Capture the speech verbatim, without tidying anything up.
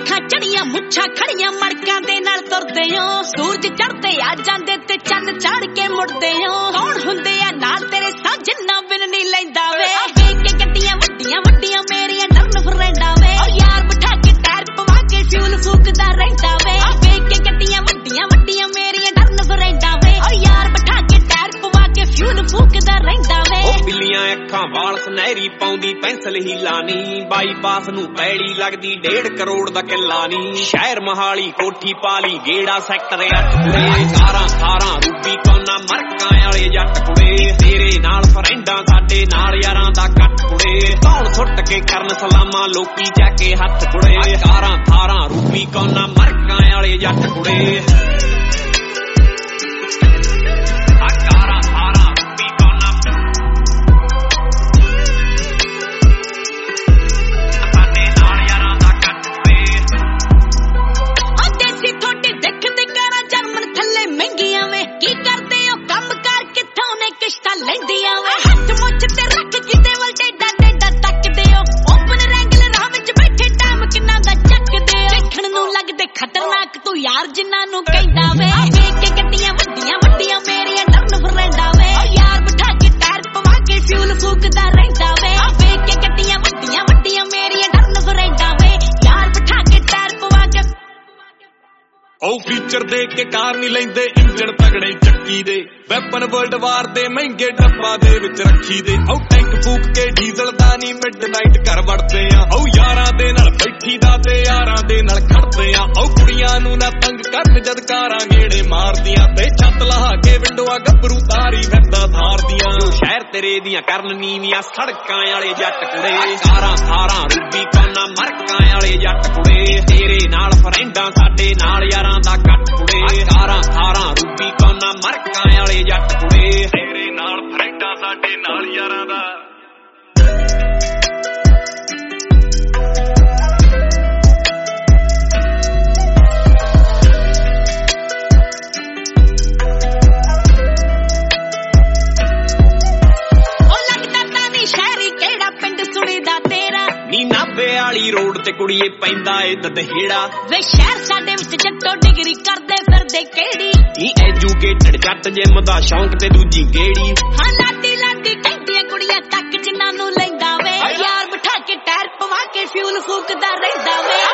ਅੱਖਾਂ ਚੜੀਆਂ ਮੁੱਛਾਂ ਖੜੀਆਂ ਮੜਕਾਂ ਦੇ ਨਾਲ ਤੁਰਦੇ ਹੋ ਸੂਰਜ ਚੜ੍ਹਦੇ ਆ ਜਾਂਦੇ ਤੇ ਚੰਨ ਚਾੜ ਕੇ ਮੁੜਦੇ ਹੋ ਕੌਣ ਹੁੰਦੇ ਆ ਨਾਲ ਤੇਰੇ ਸਾਹ ਜਿੰਨਾ ਬਿਨ ਨਹੀਂ ਲੈਂਦਾ ਵੇ ਵੇਖ ਕੇ ਗੱਡੀਆਂ ਵੱਡੀਆਂ ਵੱਡੀਆਂ ਮੇਰੀਆਂ ਡਰਨ ਫਰੈਂਡਾਂ ਵੇ ਓ ਯਾਰ ਬਿਠਾ ਕੇ ਟਾਇਰ ਪਵਾ ਕੇ ਫਿਊਲ ਫੂਕਦਾ ਰਹਿੰਦਾ ਵੇ ਵੇਖ ਕੇ ਗੱਡੀਆਂ ਵੱਡੀਆਂ ਵੱਡੀਆਂ ਮੇਰੀਆਂ ਡਰਨ ਫਰੈਂਡਾਂ ਵੇ ਓ ਯਾਰ ਬਿਠਾ ਕੇ ਟਾਇਰ ਪਵਾ ਕੇ ਫਿਊਲ ਫੂਕਦਾ ਰਹਿੰਦਾ ਵੇ ਉਹ ਬਿੱਲੀਆਂ ਅੱਖਾਂ ਵਾਲ ਸੁਨਹਿਰੀ ਪਾਉਂਦੀ ਪੈਨਸਲ ਹੀਲਾ ਨੀ ਬਾਈਪਾਸ ਨੂੰ ਪੈੜੀ ਲੱਗਦੀ ਡੇਢ ਕਰੋੜ ਦਾ ਕਿੱਲਾ ਨੀ ਸ਼ਹਿਰ ਮਹਾਲੀ ਕੋਠੀ ਪਾਲੀ ਗੇੜਾ ਸੈਕਟਰ ਅੱਠ ਕੁੜੇ ਕਾਰਾਂ ਕਾਰਾਂ ਰੂਬੀ ਕੋਨਾ ਮਰਕਾਂ ਵਾਲੇ ਜੱਟ ਕੁੜੇ ਤੇਰੇ ਨਾਲ ਫਰੈਂਡਾਂ ਸਾਡੇ ਨਾਲ ਯਾਰਾਂ ਦਾ ਕੱਟ ਕੁੜੇ ਕੌਣ ਸੁੱਟ ਕੇ ਕਰਨ ਸਲਾਮਾਂ ਲੋਕੀ ਚੱਕ ਕੇ ਹੱਥ ਕੁੜੇ ਕਾਰਾਂ ਕਾਰਾਂ ਰੂਬੀ ਕੋਨਾ ਮਰਕਾਂ ਵਾਲੇ ਜੱਟ ਕੁੜੇ ਲੈਂਦੀਆਂ ਵੇ ਹੱਥ ਮੁੱਛ ਤੇ ਰੱਖ ਕਿਤੇ ਵੱਲ ਟੇਡਾ ਟੇਡਾ ਤੱਕਦੇ ਹੋ ਓਪਨ ਰੈਂਗਲ ਰਾਹ ਵਿੱਚ ਬੈਠੇ ਟਾਈਮ ਕਿੰਨਾ ਦਾ ਚੱਕਦੇ ਹੋ ਦੇਖਣ ਨੂੰ ਲੱਗਦੇ ਖਤਰਨਾਕ ਤੂੰ ਯਾਰ ਜਿੰਨਾਂ ਨੂੰ ਕਹਿੰਦਾ ਵੇ ਵੇਖ ਕੇ ਗੱਡੀਆਂ ਵੱਡੀਆਂ ਵੱਡੀਆਂ ਮੇਰੀਆਂ ਡਰਨ ਫਰੈਂਡਾਂ ਵੇ ਓ ਯਾਰ ਬਿਠਾ ਕੇ ਟਾਇਰ ਪਵਾ ਕੇ ਫਿਊਲ ਫੂਕਦਾ ਰਹਿੰਦਾ ਵੇ ਵੇਖ ਕੇ ਗੱਡੀਆਂ ਵੱਡੀਆਂ ਵੱਡੀਆਂ ਮੇਰੀਆਂ ਡਰਨ ਫਰੈਂਡਾਂ ਵੇ ਯਾਰ ਬਿਠਾ ਕੇ ਟਾਇਰ ਪਵਾ ਕੇ ਉਹ ਫੀਚਰ ਦੇ ਕੇ ਕਾਰ ਨਹੀਂ ਲੈਂਦੇ ਇੰਜਣ ਤਗੜੇ ਚੱਕੀ ਦੇ ਵੈਪਨ ਵਰਲਡ ਵਾਰ ਦੇ ਮਹਿੰਗੇ ਡੱਬਾ ਦੇ ਵਿੱਚ ਰੱਖੀ ਦੇ ਉਹ ਟੈਂਕ ਫੂਕ ਕੇ ਡੀਜ਼ਲ ਦਾ ਨਹੀਂ ਮਿਡਨਾਈਟ ਘਰ ਵੜਦੇ ਆ ਉਹ ਯਾਰਾਂ ਦੇ ਨਾਲ ਬੈਠੀ ਦਾ ਤੇ ਯਾਰਾਂ ਦੇ ਨਾਲ ਖੜਦੇ ਆ ਉਹ ਕੁੜੀਆਂ ਨੂੰ ਨਾ ਤੰਗ ਕਰਨ ਜਦ ਕਾਰਾਂ ਗੇੜੇ ਮਾਰਦੀਆਂ ਤੇ ਛੱਤ ਲਹਾ ਕੇ ਵਿੰਡੋਆਂ ਗੱਭਰੂ ਤਾਰੀ ਫਿਰਦਾ ਥਾਰਦੀਆਂ ਜੋ ਸ਼ਹਿਰ ਤੇਰੇ ਦੀਆਂ ਕਰਨ ਨੀਵੀਆਂ ਸੜਕਾਂ ਵਾਲੇ ਜੱਟ ਕੁੜੇ ਕਾਰਾਂ ਕਾਰਾਂ ਰੂਬੀ ਕੋਨਾ ਮਰਕਾਂ ਵਾਲੇ ਜੱਟ ਕੁੜੇ ਤੇਰੇ ਨਾਲ ਫਰੈਂਡਾਂ ਸਾਡੇ ਨਾਲ ਯਾਰਾਂ ਦਾ ਕੱਟ ਕੁੜੇ ਕਾਰਾਂ ਕਾਰਾਂ ਰੂਬੀ ਕੋਨਾ ਮਰਕਾਂ ਵਾਲੇ ਜੱਟ ਕੁੜੇ ਤੇਰੇ ਨਾਲ ਫਰੈਂਡਾਂ ਸਾਡੇ ਨਾਲ ਯਾਰਾਂ ਦਾ ਨੀ ਨਾਭੇ ਵਾਲੀ ਰੋਡ ਤੇ ਕੁੜੀਏ ਪੈਂਦਾ ਏ ਦਦਹੇੜਾ ਵੇ ਸ਼ਹਿਰ ਸਾਡੇ ਵਿੱਚ ਜੱਟੋ ਡਿਗਰੀ ਕਰਦੇ ਫਿਰਦੇ ਕਿਹੜੀ ਨੀ ਐਜੂਕੇਟਡ ਜੱਟ ਜਿਮ ਦਾ ਸ਼ੌਂਕ ਤੇ ਦੂਜੀ ਗੇੜੀ ਹਾਂ ਲਾਡੀ ਲਾਡੀ ਕਹਿੰਦੀਆਂ ਕੁੜੀਆਂ ਤੱਕ ਜਿੰਨਾਂ ਨੂੰ ਲੈਂਦਾ ਵੇ ਯਾਰ ਬਿਠਾ ਕੇ ਟਾਇਰ ਪਵਾ ਕੇ ਫਿਊਲ ਫੂਕਦਾ ਰਹਿੰਦਾ ਵੇ